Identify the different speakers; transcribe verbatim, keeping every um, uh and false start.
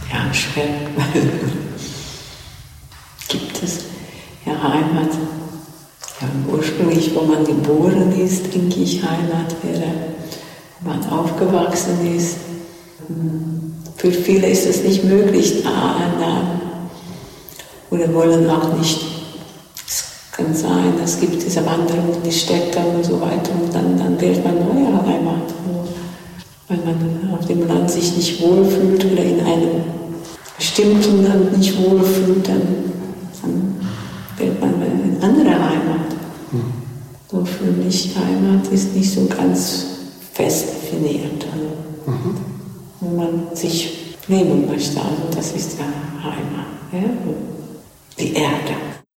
Speaker 1: Ja, schwer. Gibt es ja Heimat? Ja, ursprünglich, wo man geboren ist, denke ich, Heimat wäre, wo man aufgewachsen ist. Für viele ist es nicht möglich, oder wollen auch nicht. Es kann sein, es gibt diese Wanderung in die Städte und so weiter und dann, dann wählt man neue Heimat. Weil man auf dem Land sich nicht wohlfühlt oder in einem bestimmten Land nicht wohlfühlt, dann, dann wählt man eine andere Heimat. Mhm. So für mich Heimat ist nicht so ganz fest definiert, also, mhm. wo man sich leben möchte. Also das ist ja Heimat, ja? Die Erde.